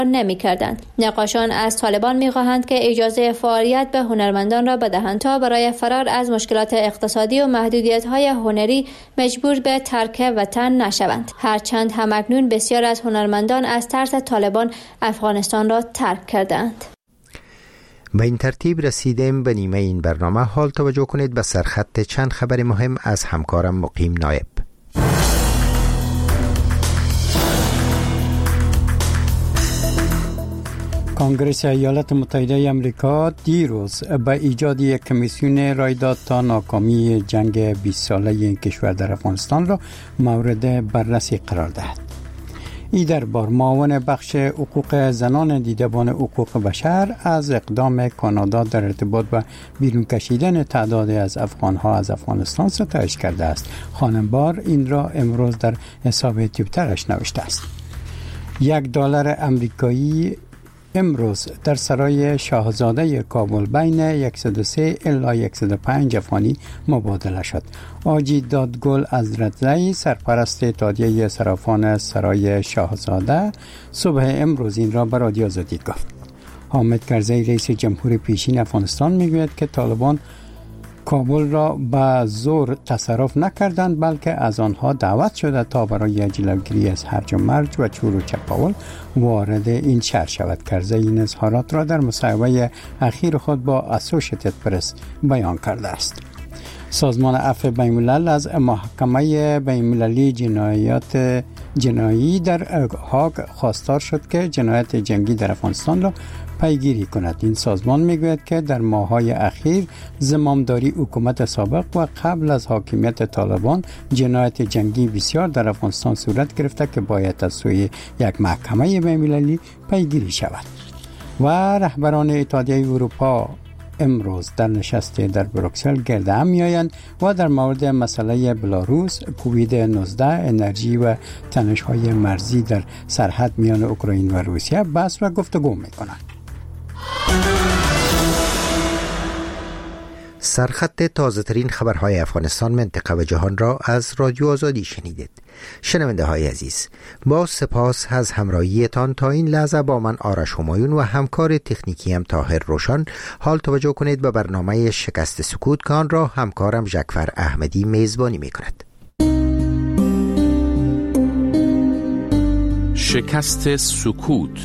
نمی کردند. نقاشان از طالبان می خواهند که اجازه فعالیت به هنرمندان را بدهند تا برای فرار از مشکلات اقتصادی و محدودیت‌های هنری مجبور به ترک وطن نشوند. هرچند همکنون بسیار از هنرمندان از ترس طالبان افغانستان را ترک کردند. به این ترتیب رسیدیم به نیمه این برنامه. حال توجه کنید به سرخط چند خبر مهم از همکارم مقیم نایب. کنگره ایالات متحده آمریکا دیروز به ایجاد یک کمیسیون رای داد تا ناکامی جنگ 20 ساله این کشور در افغانستان را مورد بررسی قرار دهد. این دربار معاون بخش حقوق زنان دیدبان حقوق بشر از اقدام کانادا در ارتباط با بیرون کشیدن تعدادی از افغانها از افغانستان ستایش کرده است. خانم بار این را امروز در حساب توییترش نوشته است. $1 امریکایی امروز در سرای شاهزاده کابل بین 103 الی 105 افغانی مبادله شد. آجی دادگل حضرتزئی سرپرست اتحادیه صرافان سرای شاهزاده صبح امروز این را به رادیو آزادی گفت. حامد کرزی رئیس جمهور پیشین افغانستان میگوید که طالبان کابل را به زور تصرف نکردند بلکه از آنها دعوت شده تا برای جلوگیری از هرج و مرج و چور و چپاول وارد این شهر شود. کرزی این اظهارات را در مصاحبه اخیر خود با اسوشیتد پرس بیان کرده است. سازمان عفو بین‌الملل از محکمه بین‌المللی جنایات جنایی در هاگ خواستار شد که جنایت جنگی در افغانستان را پیگیری کند. این سازمان میگوید که در ماه‌های اخیر زمامداری حکومت سابق و قبل از حاکمیت طالبان جنایت جنگی بسیار در افغانستان صورت گرفته که باید از سوی یک محکمه بین‌المللی پیگیری شود. و رهبران اتحادیه اروپا امروز در نشست در بروکسل گرد هم می‌آیند و در مورد مسئله بلاروس، کووید 19، انرژی و تنش‌های مرزی در سرحد میان اوکراین و روسیه بحث و گفتگو می‌کنند. سرخط تازه ترین خبرهای افغانستان، منطقه و جهان را از رادیو آزادی شنیدید. شنونده های عزیز، با سپاس از همراهیتان تا این لحظه با من آرش همایون و همکار تکنیکی هم طاهر روشن. حال توجه کنید به برنامه شکست سکوت که آن را همکارم ژکفر احمدی میزبانی می کند. شکست سکوت.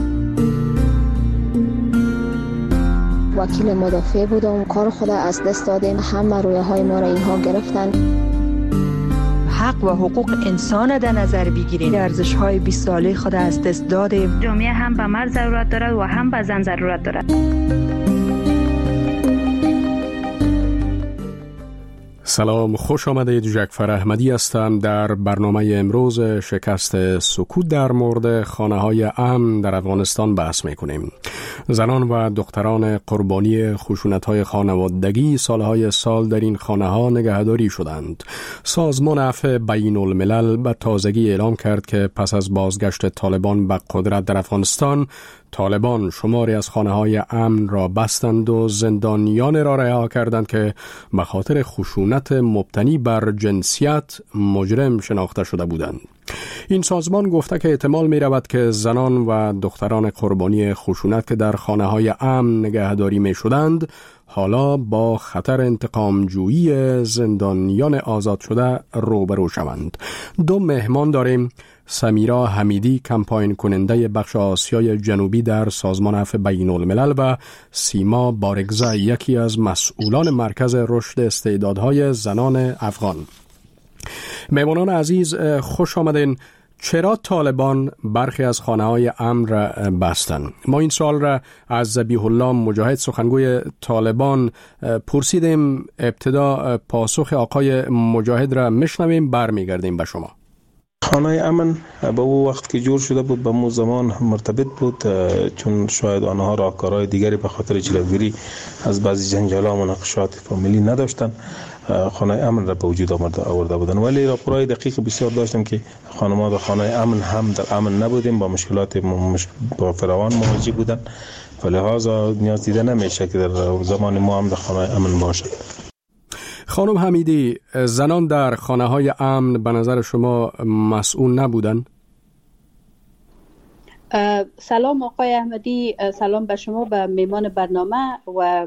وکیل مدافع بودم، کار خود از دست دادیم، همه رویاهای ما را اینها گرفتن. حق و حقوق انسان در نظر بگیریم. ارزش‌های 20 ساله خود از دست دادیم. جامعه هم به مرد ضرورت دارد و هم به زن ضرورت دارد. سلام، خوش آمدید. ژکفر احمدی هستم. در برنامه امروز شکست سکوت در مورد خانه‌های امن در افغانستان بحث می‌کنیم. زنان و دختران قربانی خشونت‌های خانوادگی سالهای سال در این خانه‌ها نگهداری شدند. سازمان عفو بین‌الملل به تازگی اعلام کرد که پس از بازگشت طالبان به قدرت در افغانستان، طالبان شماری از خانه‌های امن را بستند و زندانیان را رها کردند که به خاطر خشونت مبتنی بر جنسیت مجرم شناخته شده بودند. این سازمان گفته که احتمال می رود که زنان و دختران قربانی خشونت که در خانه‌های امن نگهداری می شدند حالا با خطر انتقامجویی زندانیان آزاد شده روبرو شوند. دو مهمان داریم. سمیرا حمیدی، کمپاین کننده بخش آسیای جنوبی در سازمان عفو بین‌الملل، و سیما بارگزای، یکی از مسئولان مرکز رشد استعدادهای زنان افغان. مهمانان عزیز، خوش آمدین. چرا طالبان برخی از خانه‌های امن را بستند؟ ما این سوال را از ذبیح الله مجاهد، سخنگوی طالبان، پرسیدیم. ابتدا پاسخ آقای مجاهد را میشنویم، برمیگردیم به شما. خانه امن به او وقت که جور شده بود به مو زمان مرتبط بود، چون شاید آنها راهکارهای دیگری به خاطر جلوگیری از بعضی جنجال‌ها و مناقشات فامیلی نداشتن، خانه امن را به وجود آورده بودن. ولی راپورهای دقیق بسیار داشتم که خانم‌ها در خانه امن هم در امن نبودیم، با مشکلات با فراوان مواجه بودن، لذا نیاز دیده نمیشه که در زمان ما هم در خانه امن باشد. خانم حمیدی، زنان در خانه‌های امن به نظر شما مسئول نبودن؟ سلام آقای احمدی، سلام به شما، به میمان برنامه و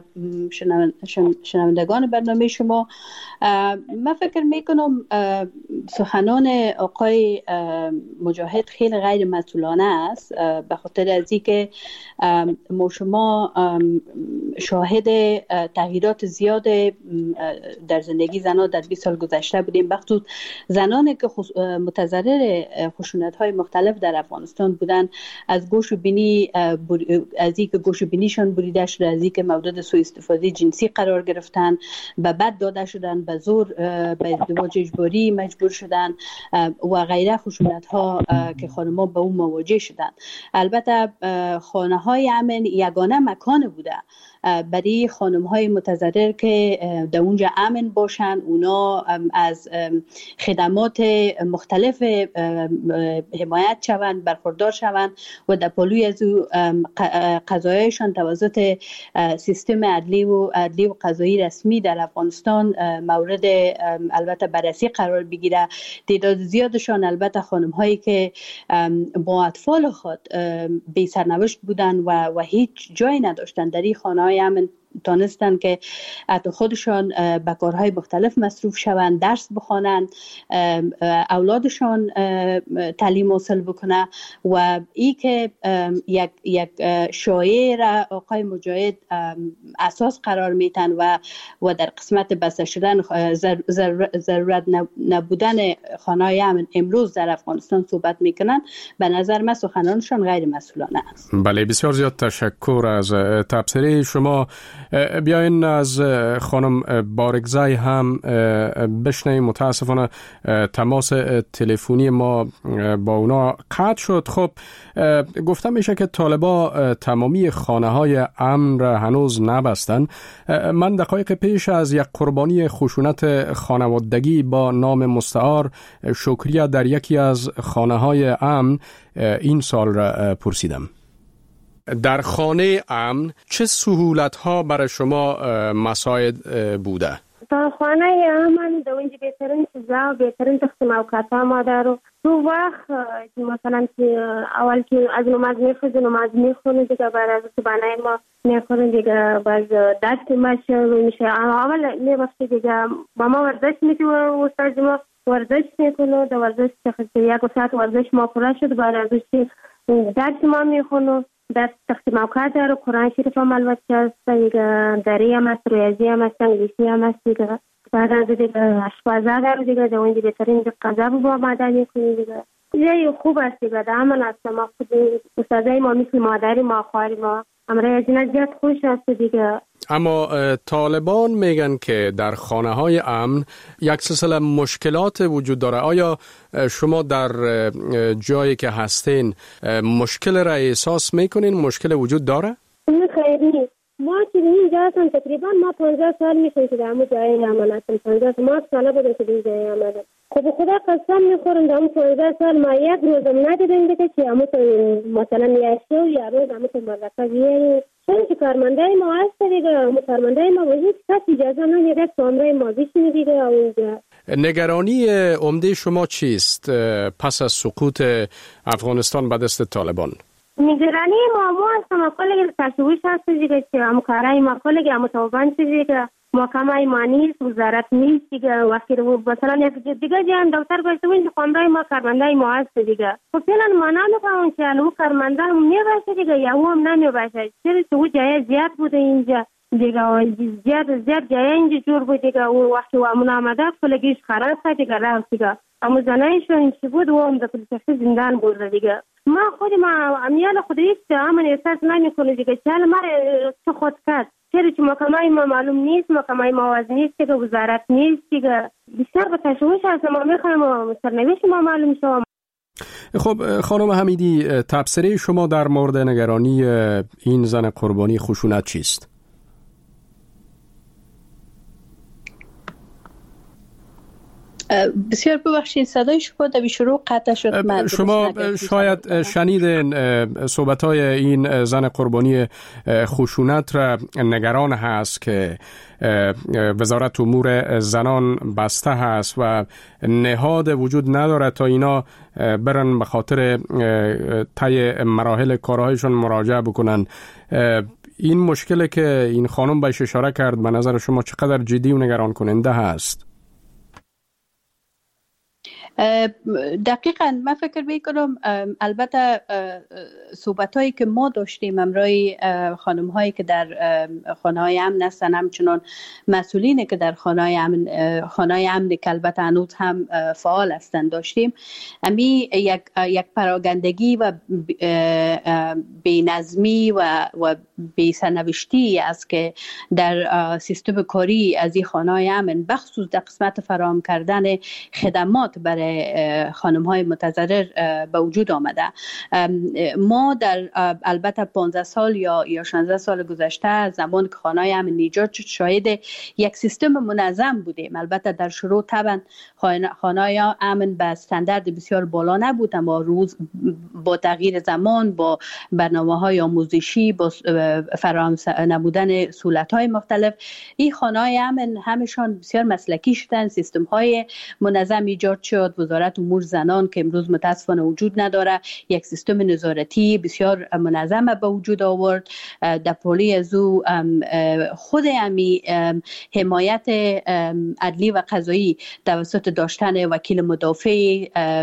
شنوندگان برنامه شما. من فکر میکنم سخنان آقای مجاهد خیلی غیر مسئولانه است، به خاطر از اینکه ما شما شاهد تغییرات زیاد در زندگی زنان در 20 سال گذشته بودیم، بخصوص زنانی که متضرر خشونت‌های مختلف در افغانستان بودن، از گوش و بینی، از اینکه گوش و بینیشان بریده شده، از اینکه مورد سوء استفاده جنسی قرار گرفتن، به بد داده شدن، به زور به ازدواج اجباری مجبور شدن و غیره خشونت‌ها که خانم‌ها به اون مواجه شدن. البته خانه‌های امن یگانه مکان بوده برای خانم‌های متضرر که در اونجا امن باشن، اونا از خدمات مختلف حمایت شوند، برخوردار شوند و در پلوی از قضایشان توسط سیستم عدلی و قضایی رسمی در افغانستان مورد البته بررسی قرار بگیره. تعداد زیادشان البته خانم‌هایی که با اطفال خود بی سرنوشت بودن و هیچ جایی نداشتن در این خانه‌های امن تانستن که حتی خودشان به کارهای مختلف مصروف شوند، درس بخوانند، اولادشان تعلیم حاصل بکنه. و ای که یک شایعه را آقای مجاهد اساس قرار میتن و در قسمت بسته شدن ضرورت نبودن خانه‌های امن امروز در افغانستان صحبت میکنن، به نظر من سخنانشان غیر مسئولانه است. بله، بسیار زیاد تشکر از تبصره شما. بیاین از خانم بارگزای هم بشنویم. متاسفانه تماس تلفنی ما با اونا قطع شد. خب گفتم میشه که طالبا تمامی خانه‌های امن را هنوز نبستن. من دقایق پیش از یک قربانی خشونت خانوادگی با نام مستعار شکریه در یکی از خانه‌های امن این سال را پرسیدم. در خانه امن چه سهولت‌ها برای شما مساعد بوده؟ در خانه امن در اونجا بهترین چیزا و بهترین تخت موقعات ما دارو. تو وقت مثلا که اول که از نماز میخونه دیگه بعد از صبحانه ما میخونه دیگه باز دست میشه اول میبخشه دیگه با ما ورزش میکنه، استاد ما ورزش میکنه. در ورزش یک ساعت ورزش ما پورا شد، بعد ازش درس ما میخونه. در تخت موقع داره، قرآن شریف هم البته هست دیگه، دری هم هست، ریاضی هم هست، انگلیسی هم هست دیگه. بعد از دیگه اشپزه داره دیگه، در اونجا بهترین غذا با آماده میکنی دیگه. یه خوب است دیگه، در همون است. ما خود استادای ما مثل مادری ما، خواهری ما امره از این زیاد خوش است دیگه. اما طالبان میگن که در خانه‌های امن یک سلسله مشکلات وجود داره. آیا شما در جایی که هستین مشکل را احساس میکنین؟ مشکل وجود داره؟ نه خیلی. ما که اینجا هستم تقریبا ما 15 سال میشه که در همون جایی عمل هستم. 15 سال بودم که در جایی عمل هستم. خب خدا قسم میخورم در همون 15 سال ما یک روزم ندیدم دیگه که همون مثلا یشو یا روز همون مرکز بیاریم. چون که کارمندای ما هست دیگه، کارمندای ما هیچ کس اجازه نمیده که عمره ما بشینه دیگه اونجا. نگرانی عمده شما چیست پس از سقوط افغانستان به دست طالبان؟ نگرانی ما هستم کلی تشویش هست دیگه که هم کارای ما کلی هم توبان دیگه، محکمه ما نیست، وزارت نیست دیگه. وقتی مثلا دیگه جان دکتر گفته بود خواندای ما کارمندای ما هست دیگه. خب فعلا ما نمی‌فهمم که الان کارمندا میباشه دیگه یا هم نمیباشه. چرا تو جای زیاد بوده اینجا دیگه، زیاد جای اینجا جور بود دیگه. و وقتی وامون آمده کلگیش خراب شد دیگه رفت دیگه. اما زنایشون چی بود و هم در پلیس زندان برده دیگه. ما خود ما امیال خودی است همون احساس نمی‌کنه دیگه. چاله ما تو خود کرد. چرا که محکمه ما معلوم نیست، محکمه ما واضح نیست که وزارت نیست دیگه. بسیار به تشویش هست. ما میخوایم سرنوشت ما معلوم شود. خب خانم حمیدی، تبصره شما در مورد نگرانی این زن قربانی خشونت چیست؟ بسیار ببخشید صدای شما در شروع قطع شد. شما شاید شنیدین صحبت‌های این زن قربانی خشونت را نگران هست که وزارت امور زنان بسته هست و نهاد وجود نداره تا اینا برن به خاطر طی مراحل کارهایشون مراجعه بکنن. این مشکلی که این خانم بهش اشاره کرد به نظر شما چقدر جدی و نگران کننده هست؟ دقیقاً من فکر میکنم البته صحبت‌هایی که ما داشتیم امروی خانم‌هایی که در خانه‌های امن هستن، همچنان مسئولینی که در خانه‌های امن که البته هنوز هم فعال هستند داشتیم، امی یک پراگندگی و بی‌نظمی و بی‌سرنوشتی است که در سیستم کاری از این خانه‌های امن بخصوص در قسمت فراهم کردن خدمات برای خانم‌های متضرر به وجود آمده. ما در البته 15 سال یا 16 سال گذشته زمان که خانه‌های امن ایجاد شد شاهد یک سیستم منظم بودیم. البته در شروع طبعا خانه‌های امن به استاندارد بسیار بالا نبود، اما روز با تغییر زمان، با برنامه‌های آموزشی، با فراهم نمودن سهولت‌های مختلف، این خانه‌های امن همشان بسیار مسلکی شدن، سیستم‌های منظم ایجاد شد. وزارت امور زنان که امروز متاسفانه وجود نداره یک سیستم نظارتی بسیار منظم به وجود آورد. در پولی از او خود امی حمایت عدلی و قضایی توسط داشتن وکیل مدافع،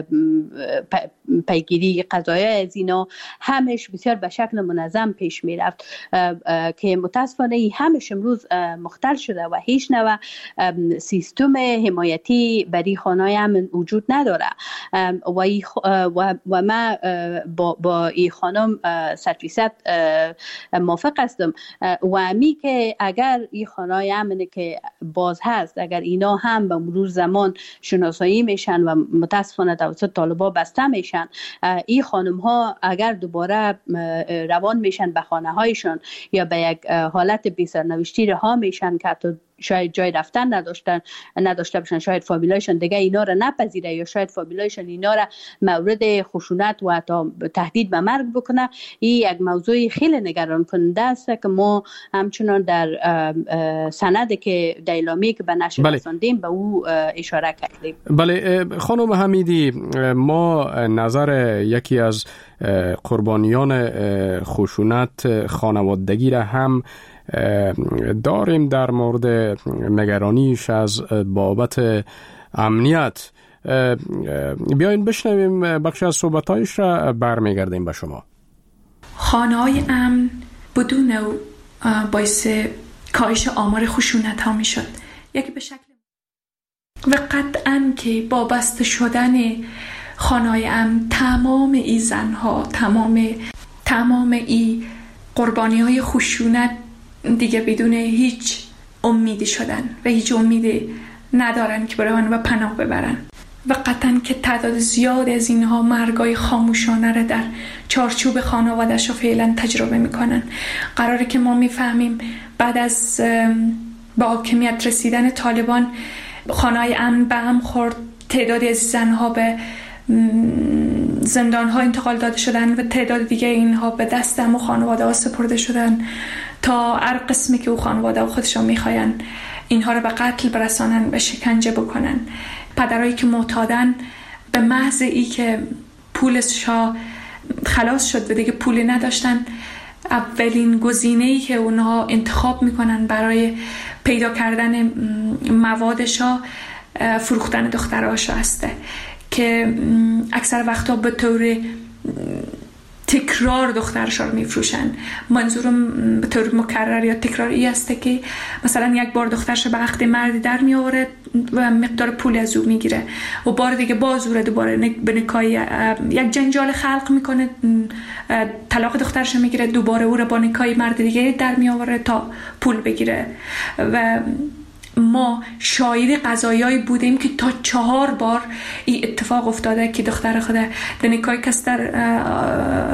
پیگیری قضایا از اینا همش بسیار به شکل منظم پیش می رفت که متاسفانه همش امروز مختل شده و هیچ نوع سیستم حمایتی برای خانه‌های امن وجود نداره. و ما با این خانم 100% موافق هستم و امی که اگر این خانه‌های امن که باز هست اگر اینا هم به مرور زمان شناسایی میشن و متاسفانه توسط طالبان بسته میشن، این خانم ها اگر دوباره روان میشن به خانه هایشان یا به یک حالت بی‌سرنوشتی رها میشن که حتی شاید جای رفتن نداشته باشن، شاید فامیلایشان دیگه اینا را نپذیره یا شاید فامیلایشان اینا را مورد خشونت و تا تهدید به مرگ بکنه. این یک موضوع خیلی نگران کننده است که ما همچنان در سند که اعلامیه که به نشر رساندیم به او اشاره کردیم. بله خانم حمیدی، ما نظر یکی از قربانیان خشونت خانوادگی را هم داریم در مورد نگرانیش از بابت امنیت. بیاین بشنویم بخش از صحبتایش را برمیگردیم به شما. خانه‌های امن بدون او باعث کاهش آمار خشونت ها می شد. یکی به شکل و قطعاً که با بسته شدن خانه‌های امن تمام ای زنها، تمام ای قربانی های خشونت دیگه بدون هیچ امیدی شدن و هیچ امیدی ندارن که برن و پناه ببرن و قطعاً که تعداد زیاد از اینها مرگای خاموشانه را در چارچوب خانواده‌اش فعلا تجربه میکنن. قراره که ما میفهمیم بعد از با حاکمیت رسیدن طالبان خانه‌های امن به هم خورد، تعدادی از زنها به زندان‌ها انتقال داده شدن و تعداد دیگه اینها به دست هم و خانواده ها سپرده شدن تا هر قسمی که او خانواده ها خودشان میخواین اینها رو به قتل برسانن و شکنجه بکنن. پدرایی که معتادن به محض ای که پولشا خلاص شد و دیگه پولی نداشتن، اولین گزینه‌ای که اونها انتخاب میکنن برای پیدا کردن موادشا فروختن دخترهاشو هسته که اکثر وقتا به طور تکرار دخترشا رو میفروشن. منظورم به طور مکرر یا تکراری است که مثلا یک بار دخترش به عقد مردی در میآورد و مقدار پول از او میگیره و بار دیگه باز او رو دوباره به نکاح یک جنجال خلق میکنه، طلاق دخترش میگیره، دوباره او رو با نکاح مرد دیگه در میآوره تا پول بگیره. و ما شاهد قضایایی بودیم که تا 4 بار این اتفاق افتاده که دختر خود در نکاح کس در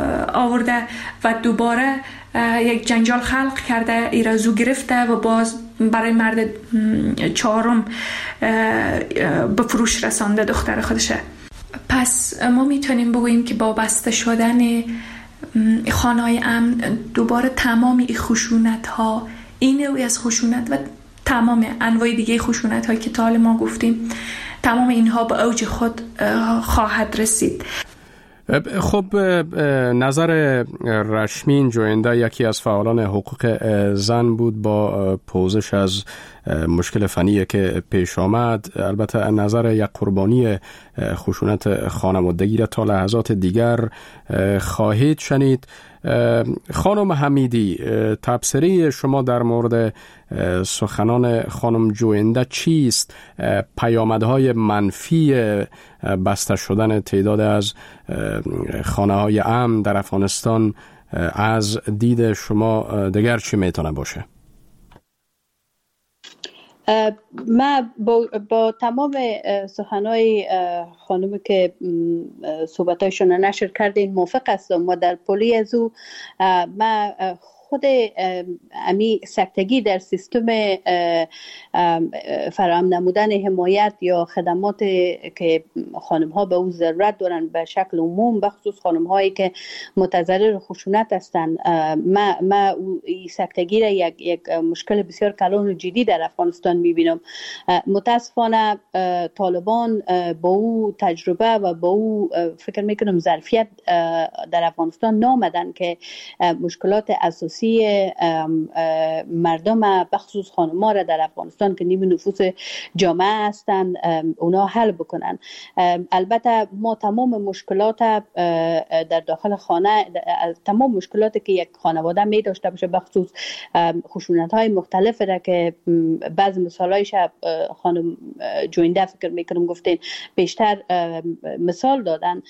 آورده و دوباره یک جنجال خلق کرده، ایرازو گرفته و باز برای مرد چهارم به فروش رسانده دختر خودشه. پس ما میتونیم بگوییم که با بسته شدن خانه‌های امن دوباره تمام این خشونت ها، این نوعی از خشونت و تمام انواع دیگه خشونت هایی که تا حال ما گفتیم، تمام اینها به اوج خود خواهد رسید. خب نظر رشمین جوینده یکی از فعالان حقوق زن بود با پوزش از مشکل فنی که پیش آمد. البته نظر یک قربانی خشونت خانوادگی را تا لحظات دیگر خواهید شنید. خانم حمیدی، تبصره شما در مورد سخنان خانم جوینده چیست؟ پیامدهای منفی بسته شدن تعداد از خانه‌های امن در افغانستان از دید شما دیگر چی میتونه باشه؟ ما با تمام سخنهای خانم که صحبتایشون نشر کردین موافق هستم و در پلی از او ما خود امی سکتگی در سیستم فراهم نمودن حمایت یا خدمات که خانم ها به او ضرورت دارن به شکل عموم، بخصوص خانم هایی که متضرر خشونت هستند، ما این سکتگی را یک مشکل بسیار کلان و جدی در افغانستان میبینم. متاسفانه طالبان با او تجربه و با او فکر میکنم ظرفیت در افغانستان نامدن که مشکلات اساسی مردم بخصوص خانم‌ها را در افغانستان که نیم نفوس جامعه هستند اونا حل بکنن. البته ما تمام مشکلات در داخل خانه، تمام مشکلاتی که یک خانواده می داشته باشه بخصوص خشونت‌های مختلف را که بعض مثالایش خانم جوینده فکر میکنم گفتین بیشتر مثال دادن،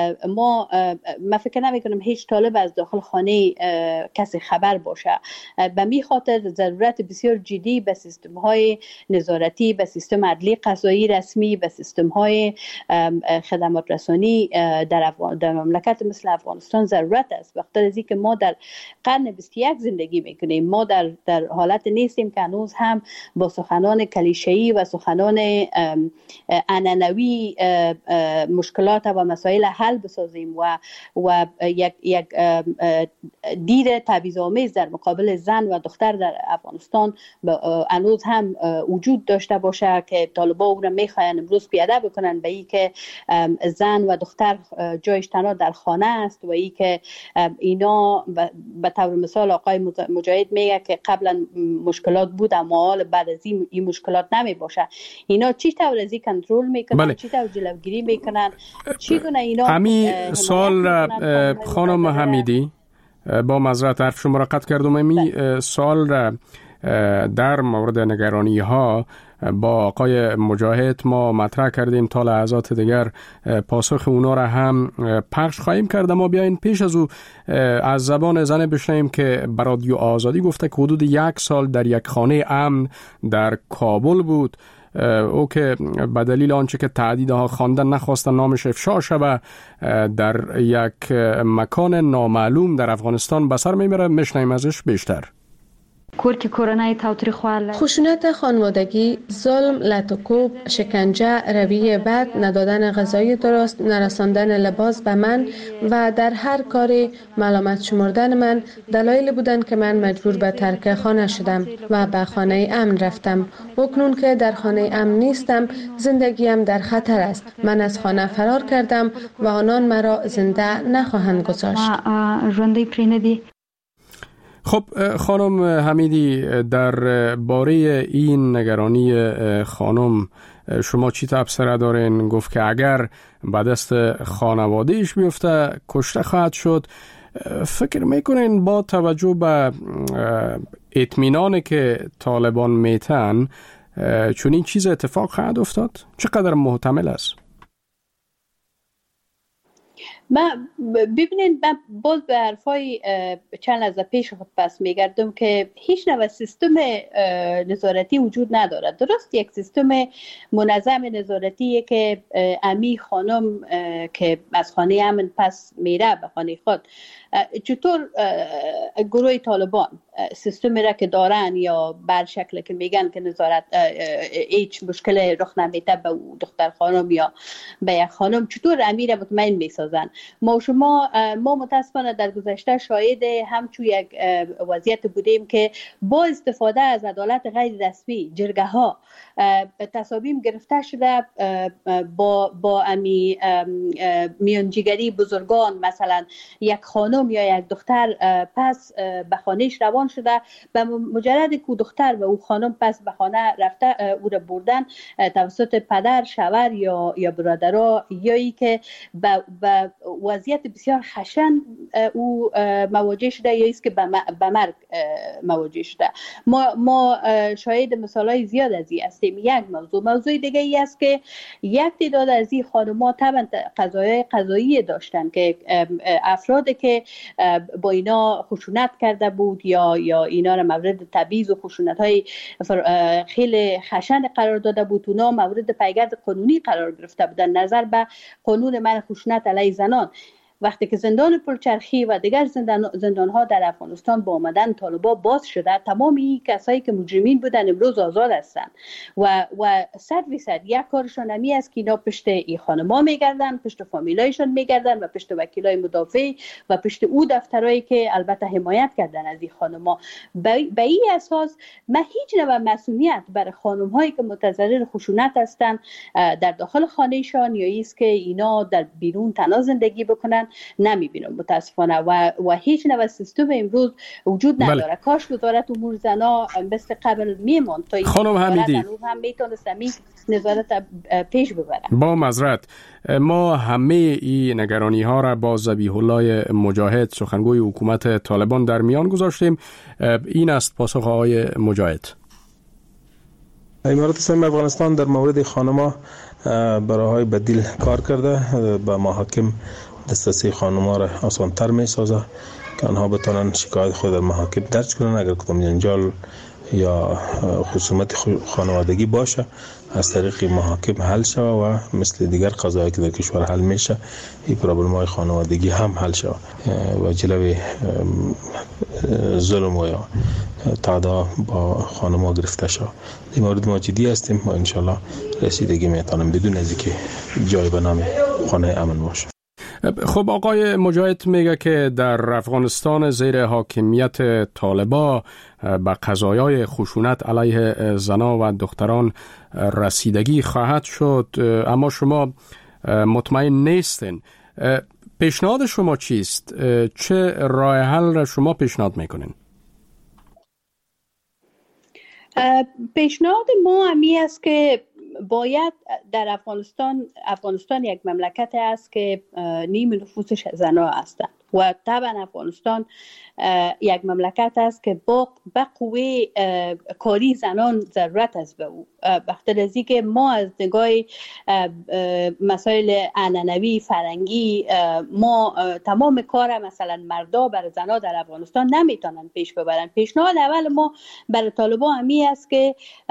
ما فکر نمیکنم هیچ طالب از داخل خانه کسی خبر باشه. به می خاطر ضرورت بسیار جدی به سیستم های نظارتی، به سیستم عدلی قضایی رسمی، به سیستم های خدمات رسانی در مملکت مثل افغانستان ضرورت است. وقتی از که ما در قرن 21 زندگی میکنیم، ما در حالت نیستیم که هنوز هم با سخنان کلیشه‌ای و سخنان عنعنوی مشکلات و مسائل حل بسازیم و یک دید تبعیض‌آمیز در مقابل زن و دختر در افغانستان هنوز هم وجود داشته باشه که طالبان اون را میخواین امروز پیاده بکنن به این که زن و دختر جایش تنها در خانه است و این که اینا به طور مثال آقای مجاهد میگه که قبلا مشکلات بود اما حال بعد از این مشکلات نمی باشه. اینا چی طور از این کنترل میکنن؟ بله. چی طور جلوگیری میکنن؟ چی گونه اینا همین سوال خانم حمیدی با معذرت حرف شما را قطع کردم. امی سوال را در مورد نگرانی ها با آقای مجاهد ما مطرح کردیم، تا لحظات دیگر پاسخ اونا را هم پخش خواهیم کرد. ما بیاین پیش از او از زبان زن بشنویم که بر رادیو آزادی گفته که حدود 1 سال در یک خانه امن در کابل بود. او که به دلیل آنچه که تعدیدها خواندن نخواستن نامش افشا شود در یک مکان نامعلوم در افغانستان به سر میبره. میشنیم ازش بیشتر. خشونت خانوادگی، ظلم، لطوکوب، شکنجه، رویه بد، ندادن غذای درست، نرساندن لباس به من و در هر کاری ملامت شمردن من دلایل بودند که من مجبور به ترک خانه شدم و به خانه امن رفتم. اکنون که در خانه امن نیستم، زندگیم در خطر است. من از خانه فرار کردم و آنان مرا زنده نخواهند گذاشت. خب خانم حمیدی، در باره این نگرانی خانم شما چی تبصره دارین؟ گفت که اگر به دست خانوادهش بیفته کشته خواهد شد. فکر میکنین با توجه به اطمینانی که طالبان میتن چون این چیز اتفاق خواهد افتاد؟ چقدر محتمل است؟ ببینید من باز به حرفای چند لحظه پیش خود پس میگردم که هیچ نوع سیستم نظارتی وجود نداره. درست یک سیستم منظم نظارتیه که امی خانم که از خانه امن پس میره به خانه خود، چطور گروه طالبان سیستمی را که دارن یا بر شکل که میگن که نظارت هیچ مشکل رخ نمیده به دختر خانم یا به یک خانم، چطور امیر مطمئن میسازن؟ ما متاسفانه در گذشته شاهد همچون یک وضعیت بودیم که با استفاده از عدالت غیر رسمی جرگه ها تصامیم گرفته شده با امی میانجیگری بزرگان، مثلا یک خانم یا یک دختر پس به خانهش روان شده، به مجرد که دختر و او خانم پس به خانه رفته او را بردن توسط پدر، شوهر یا برادرها، یا ای که به وضعیت بسیار خشن او مواجه شده یا ایست که به مرگ مواجه شده. ما شاهد مثالای زیاد از این هستیم. یک موضوع دیگه ای است که یک تعداد از این خانم‌ها طبعا قضایی داشتن که افرادی که با اینا خشونت کرده بود یا اینا را مورد تبعیض و خشونت‌های خیلی خشن قرار داده بود، اونا مورد پیگرد قانونی قرار گرفته بودن نظر به قانون منع خشونت علیه زنان. وقتی که زندان پلچرخی و دیگر زندان‌ها در افغانستان با آمدن طالبان باز شده، تمام این کسایی که مجرمین بودن امروز آزاد هستند و 100% یک کارشان همی است که اینا پشت این خانم‌ها میگردن، پشت فامیلایشان میگردن و پشت وکیلای مدافع و پشت او دفترایی که البته حمایت کردن از این خانم‌ها. به این اساس من هیچ نوع مسئولیت برای خانم‌هایی که متضرر خشونت هستند در داخل خانه‌شان یا ایست که اینا در بیرون تنها زندگی بکنن نمیبینم متاسفانه و هیچ نوع سیستم امروز وجود نداره. کاش وزارت امور زنا مثل قبل میموند تا خانم حمیدی هم میتونست نظارت پیش ببره. با معذرت، ما همه این نگرانی ها را با ذبیح الله مجاهد سخنگوی حکومت طالبان در میان گذاشتیم. این است پاسخ آقای مجاهد. امارات اسلامی افغانستان در مورد خانم‌ها برای بدیل کار کرده، با محاکم دسترسی خانم‌ها را آسان‌تر می‌سازه که آنها بتوانند شکایت خود در محاکم درج کنند. اگر کدام جنجال یا خصومت خانوادگی باشه از طریق محاکم حل شود و مثل دیگر قضایا که در کشور حل میشه این پرابلم‌های خانوادگی هم حل شود و جلوی ظلم و یا تعدا با خانم‌ها گرفته شود. این مورد ما جدی هستیم و انشالله رسیدگی میتونیم بدون از اینکه جای به نام خانه امن باشه. خب آقای مجاهد میگه که در افغانستان زیر حاکمیت طالبان به قضایای خشونت علیه زنان و دختران رسیدگی خواهد شد، اما شما مطمئن نیستین. پیشنهاد شما چیست؟ چه راه حل را شما پیشنهاد میکنین؟ پیشنهاد ما همی است که باید در افغانستان یک مملکت است که نیم نفوسش زنها هستند و طبعا افغانستان یک مملکت است که به قوه کاری زنان ضرورت است به او. بخاطر از اینکه ما از نگاه مسائل عنعنوی فرنگی ما تمام کار مثلا مردا برای زنها در افغانستان نمیتونن پیش ببرن. پیشنهاد اول ما برای طالبان همی است که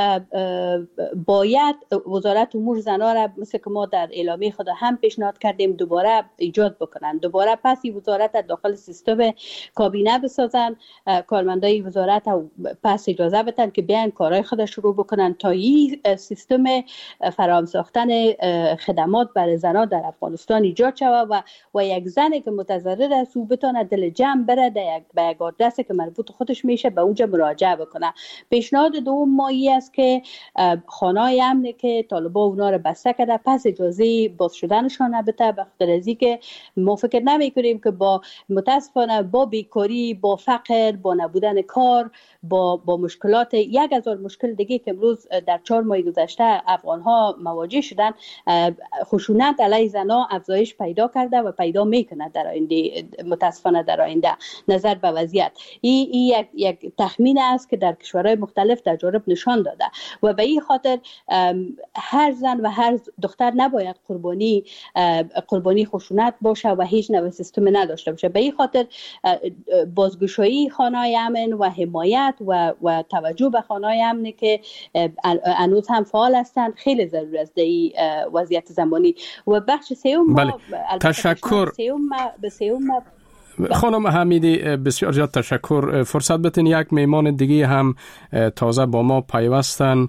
باید وزارت امور زنها را مثل که ما در اعلامیه خود هم پیشنهاد کردیم دوباره ایجاد بکنن، دوباره پس این وزارت داخل سیستم کابینه بسازن، کارمندای وزارت پس اجازه بدن که بیان کارهای خود شروع بکنن تا این سیستم فراهم ساختن خدمات برای زنان در افغانستان ایجاد شود و یک زنی که متضرر است او بتونه دل جمع بره به یک آدرسی که مربوط خودش میشه به اونجا مراجعه بکنه. پیشنهاد دوم ما این است که خانه‌های امنی که طالبان اونا رو بسته کرده پس اجازه باز شدنشان نبته، به خاطر از اینکه ما فکر نمی‌کنیم که متاسفانه با بیکاری، با فقر، با نبودن کار، با مشکلات 1000 مشکل دیگه که امروز در 4 ماه گذشته افغان‌ها مواجه شدن، خشونت علیه زنان افزایش پیدا کرده و پیدا میکنه در آینده. متاسفانه در آینده نظر به وضعیت این یک تخمین است که در کشورهای مختلف تجارب نشان داده و به این خاطر هر زن و هر دختر نباید قربانی خشونت باشه و هیچ نوع سیستم نداشته باشه. به این خاطر بازگشایی خانه‌های امن و حمایت و توجه به خانه‌های امنی که هنوز هم فعال هستند خیلی ضروری است در این وضعیت زمانی. و بخش سوم تشکر. خانم حمیدی بسیار زیاد تشکر. فرصت بتین یک میمان دیگه هم تازه با ما پیوستن،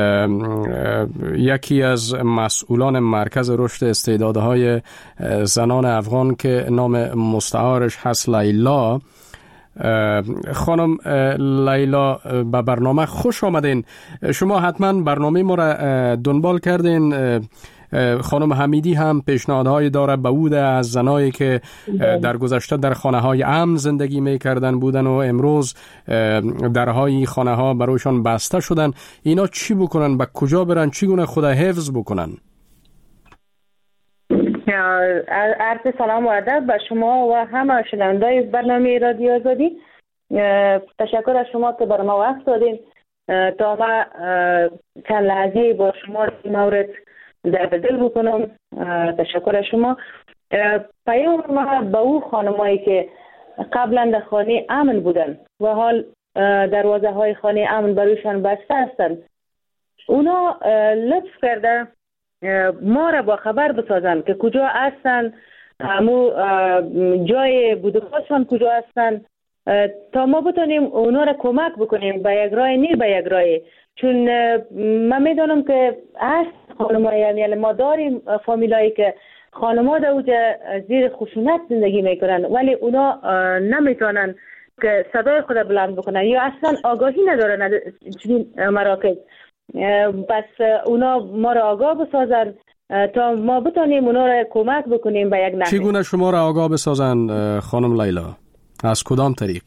یکی از مسئولان مرکز رشد استعدادهای زنان افغان که نام مستعارش هست لیلا. خانم لیلا به برنامه خوش آمدین. شما حتما برنامه ما را دنبال کردین. خانم حمیدی هم پیشنهادهای داره به بود از زنایی که در گذشته در خانه های امن زندگی میکردن بودن و امروز درهای خانه ها برایشان بسته شدن. اینا چی بکنن؟ به کجا برن؟ چی گونه خود حفظ بکنن؟ عرض سلام و ادب به شما و همه شنوندگان برنامه رادیو آزادی. تشکر از شما که برای ما وقت دادین تا ما چند لحظه با شما مورد در دل بکنم. تشکر از شما. پیام ما به او خانمایی که قبلا در خانه امن بودن و حال دروازه های خانه امن برایشان بسته هستند، اونا لطف کرده ما را با خبر بسازن که کجا هستن، همو جای بودگاهشان کجا هستن، تا ما بتونیم اونا را کمک بکنیم به یک راه نه به یک راه. چون من میدونم که هست خانمایی، یعنی ما داریم فامیلایی که خانم‌ها در اوجا زیر خشونت زندگی میکنن ولی اونا نمیتونن که صدای خود بلند بکنن یا اصلا آگاهی ندارن چنین مراکز. پس اونا ما را آگاه بسازن تا ما بتونیم اونا را کمک بکنیم به یک نحوه. چگونه شما را آگاه بسازن خانم لیلا؟ از کدام طریق؟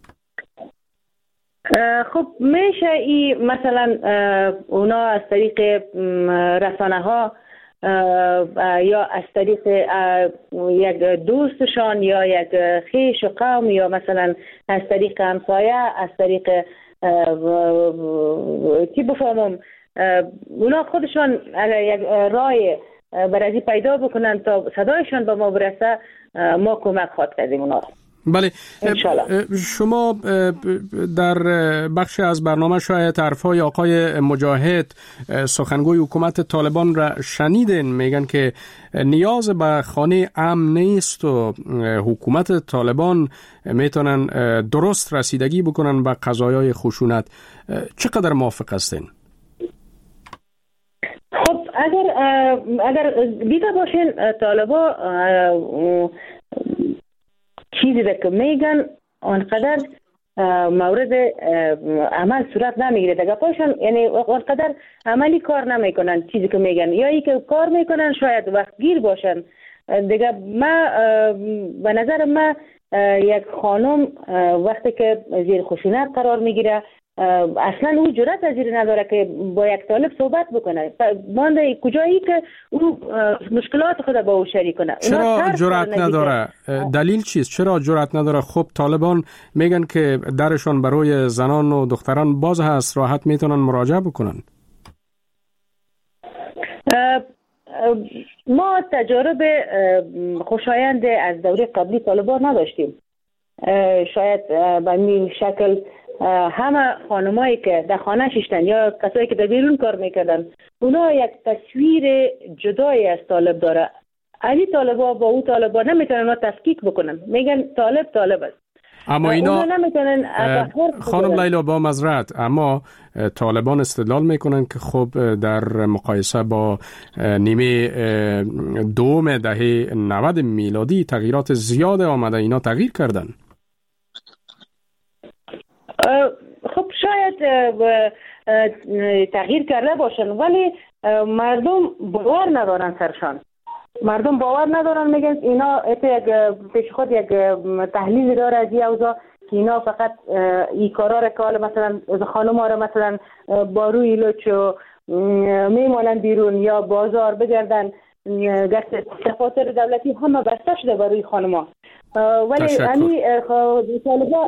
خب میشه مثلا اونا از طریق رسانه ها یا از طریق یک دوستشان یا یک خیش و قوم یا مثلا از طریق همسایه، از طریق چی بفهمم اونا خودشان یک راه برای پیدا بکنن تا صدایشان به ما برسه. ما کمک خواهد کردیم اونا. بله. شما در بخش از برنامه شاید حرفای آقای مجاهد سخنگوی حکومت طالبان را شنیدین. میگن که نیاز به خانه امن نیست و حکومت طالبان میتونن درست رسیدگی بکنن به قضایای خشونت. چقدر موافق هستین؟ خب اگر دیده باشین طالبا چیزی را که میگن آنقدر مورد عمل صورت نمیگیره دیگه پاشن، یعنی آنقدر عملی کار نمیکنن چیزی که میگن، یا ای که کار میکنن شاید وقت گیر باشن دیگه. ما به نظر ما یک خانم وقتی که زیر خشونت قرار میگیره اصلا او جرأت از این نداره که با یک طالب صحبت بکنه. مانده کجایی که او مشکلات خود با او شریک کنه. چرا جرأت نداره؟ دلیل چیست؟ چرا جرأت نداره؟ خب طالبان میگن که درشان برای زنان و دختران باز هست، راحت میتونن مراجعه بکنن. ما تجارب خوشایند از دوره قبلی طالبان نداشتیم. شاید به این شکل همه خانمایی که در خانه شیشتن یا کسایی که در بیرون کار میکردن اونا یک تصویر جدایی از طالب داره. علی طالبا با او طالبا نمیتونن تفکیک بکنن، میگن طالب است. اما اینا خانم لیلا با معذرت، اما طالبان استدلال میکنن که خب در مقایسه با نیمه دوم دهه 90 میلادی تغییرات زیاد آمده، اینا تغییر کردن. خب شاید تغییر کرده باشن ولی مردم باور ندارن سرشان. مردم باور ندارن، میگن اینا پیش خود یک تحلیل داره از این اوضاع که اینا فقط این کارا را که مثلا خانم ها را مثلا با روی لچ و میمانن بیرون یا بازار بگردن، دفاتر دولتی همه بسته شده برای خانم ها. ولی طالبان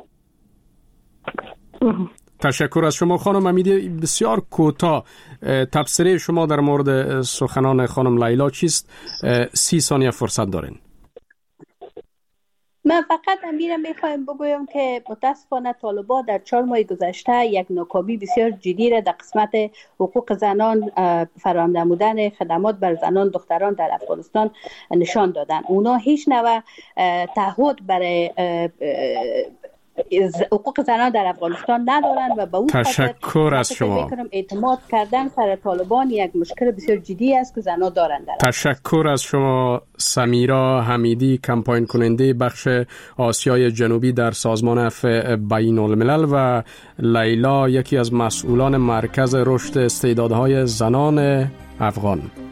تشکر از شما خانم حمیدی. بسیار کوتاه تبصره شما در مورد سخنان خانم لیلا چیست؟ 30 ثانیه فرصت دارین. من فقط امیرم میخوایم بگویم که متاسفانه طالبان در 4 ماه گذشته یک ناکامی بسیار جدی را در قسمت حقوق زنان، فراهم نمودن خدمات بر زنان دختران در افغانستان نشان دادن. اونا هیچ نوع تعهد برای حقوق زنان در افغانستان ندارند و به اون تشکر از شما. اعتماد کردن سر طالبان یک مشکل بسیار جدی است که زنان دارند. تشکر از شما سمیرا حمیدی، کمپاین کننده بخش آسیای جنوبی در سازمان عفو بین الملل، و لیلا، یکی از مسئولان مرکز رشد استعدادهای زنان افغان.